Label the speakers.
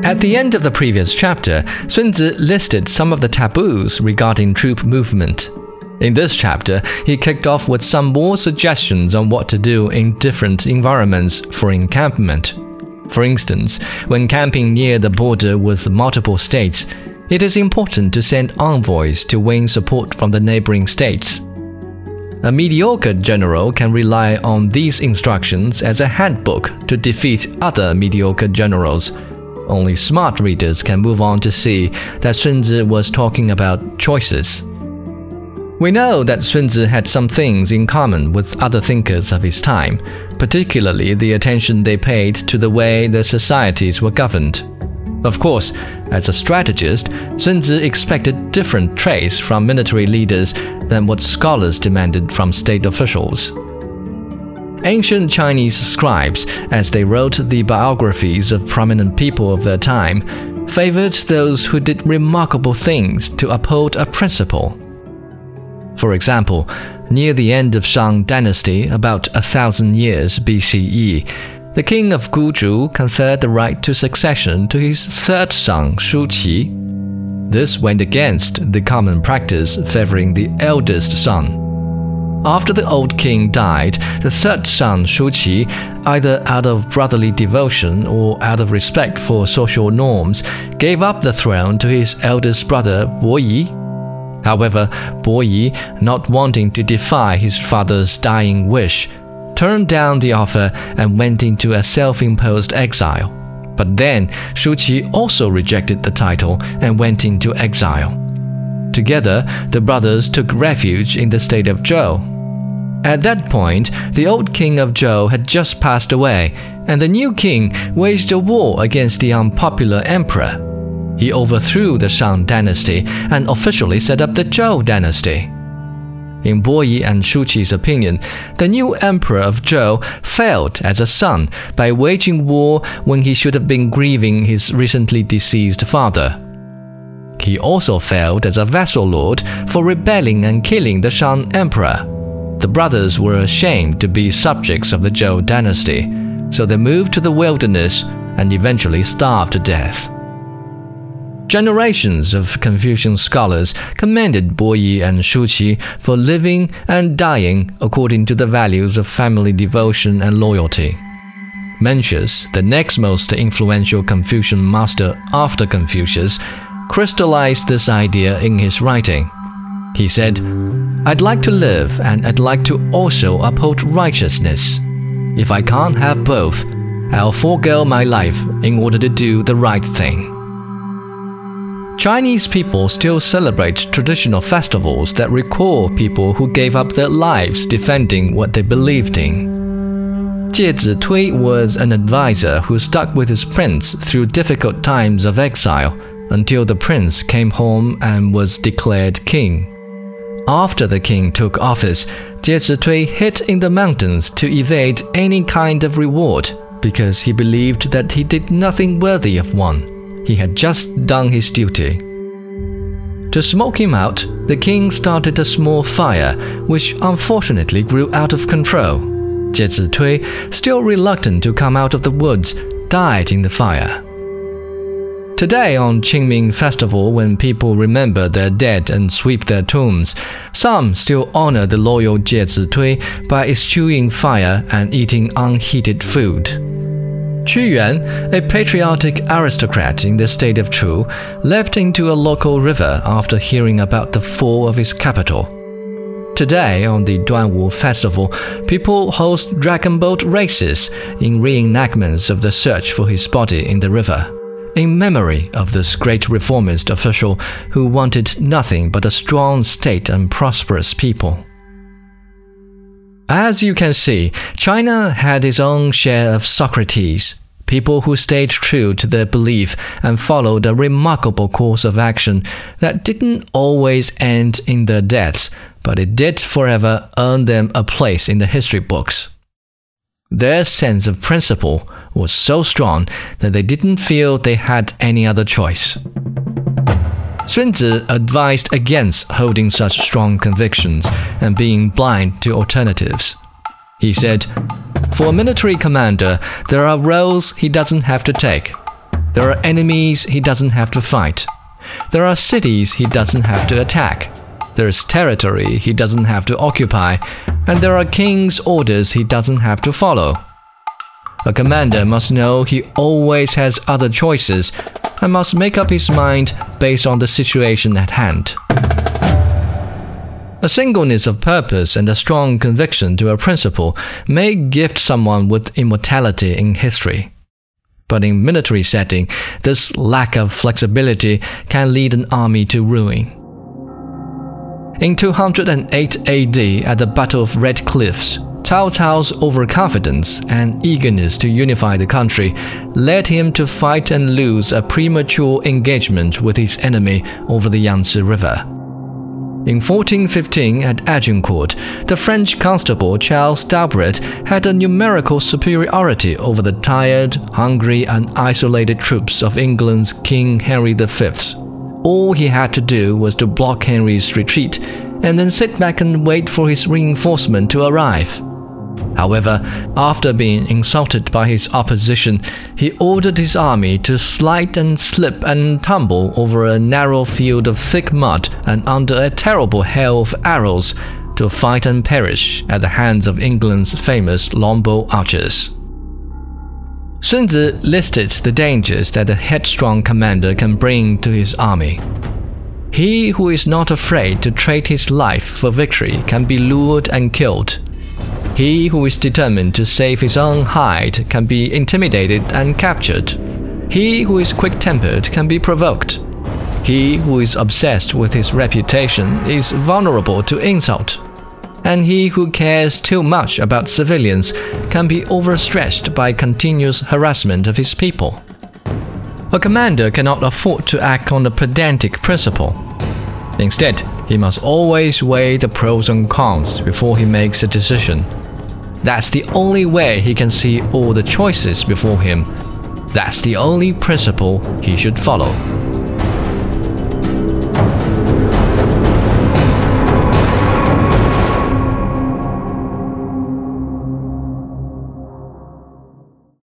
Speaker 1: At the end of the previous chapter, Sun Tzu listed some of the taboos regarding troop movement. In this chapter, he kicked off with some more suggestions on what to do in different environments for encampment. For instance, when camping near the border with multiple states, it is important to send envoys to win support from the neighboring states. A mediocre general can rely on these instructions as a handbook to defeat other mediocre generals. Only smart readers can move on to see that Sun Tzu was talking about choices. We know that Sun Tzu had some things in common with other thinkers of his time, particularly the attention they paid to the way their societies were governed. Of course, as a strategist, Sun Tzu expected different traits from military leaders than what scholars demanded from state officials. Ancient Chinese scribes, as they wrote the biographies of prominent people of their time, favored those who did remarkable things to uphold a principle. For example, near the end of Shang dynasty, about 1,000 years BCE, the king of Guzhou conferred the right to succession to his third son, Shu Qi. This went against the common practice favoring the eldest son. After the old king died, the third son, Shu Qi, either out of brotherly devotion or out of respect for social norms, gave up the throne to his eldest brother, Bo Yi. However, Bo Yi, not wanting to defy his father's dying wish, turned down the offer and went into a self-imposed exile. But then, Shu Qi also rejected the title and went into exile. Together, the brothers took refuge in the state of Zhou. At that point, the old king of Zhou had just passed away, and the new king waged a war against the unpopular emperor. He overthrew the Shang dynasty and officially set up the Zhou dynasty. In Bo Yi and Shu Qi's opinion, the new emperor of Zhou failed as a son by waging war when he should have been grieving his recently deceased father. He also failed as a vassal lord for rebelling and killing the Shang emperor. The brothers were ashamed to be subjects of the Zhou dynasty, so they moved to the wilderness and eventually starved to death. Generations of Confucian scholars commended Bo Yi and Shu Qi for living and dying according to the values of family devotion and loyalty. Mencius, the next most influential Confucian master after Confucius, crystallized this idea in his writing. He said, "I'd like to live and I'd like to also uphold righteousness. If I can't have both, I'll forego my life in order to do the right thing." Chinese people still celebrate traditional festivals that recall people who gave up their lives defending what they believed in. Jie Zitui was an advisor who stuck with his prince through difficult times of exile until the prince came home and was declared king. After the king took office, Jie Zitui hid in the mountains to evade any kind of reward because he believed that he did nothing worthy of one. He had just done his duty. To smoke him out, the king started a small fire, which unfortunately grew out of control. Jie Zitui, still reluctant to come out of the woods, died in the fire. Today, on Qingming Festival, when people remember their dead and sweep their tombs, some still honor the loyal Jie Zitui by eschewing fire and eating unheated food. Qu Yuan, a patriotic aristocrat in the state of Chu, leapt into a local river after hearing about the fall of his capital. Today, on the Duanwu Festival, people host dragon boat races in reenactments of the search for his body in the river, in memory of this great reformist official who wanted nothing but a strong state and prosperous people. As you can see, China had its own share of Socrates, people who stayed true to their belief and followed a remarkable course of action that didn't always end in their deaths, but it did forever earn them a place in the history books. Their sense of principle was so strong that they didn't feel they had any other choice. Sun Tzu advised against holding such strong convictions and being blind to alternatives. He said, "For a military commander, there are roles he doesn't have to take. There are enemies he doesn't have to fight. There are cities he doesn't have to attack. There is territory he doesn't have to occupy. And there are king's orders he doesn't have to follow. A commander must know he always has other choices and must make up his mind based on the situation at hand. A singleness of purpose and a strong conviction to a principle may gift someone with immortality in history. But in military setting, this lack of flexibility can lead an army to ruin. In 208 AD, at the Battle of Red Cliffs, Cao Cao's overconfidence and eagerness to unify the country led him to fight and lose a premature engagement with his enemy over the Yangtze River. In 1415 at Agincourt, the French constable Charles d'Albret had a numerical superiority over the tired, hungry, and isolated troops of England's King Henry V. All he had to do was to block Henry's retreat and then sit back and wait for his reinforcement to arrive. However, after being insulted by his opposition, he ordered his army to slide and slip and tumble over a narrow field of thick mud and under a terrible hail of arrows to fight and perish at the hands of England's famous longbow archers. Sun Tzu listed the dangers that a headstrong commander can bring to his army. He who is not afraid to trade his life for victory can be lured and killed. He who is determined to save his own hide can be intimidated and captured. He who is quick-tempered can be provoked. He who is obsessed with his reputation is vulnerable to insult. And he who cares too much about civilians can be overstretched by continuous harassment of his people. A commander cannot afford to act on a pedantic principle. Instead, he must always weigh the pros and cons before he makes a decision. That's the only way he can see all the choices before him. That's the only principle he should follow.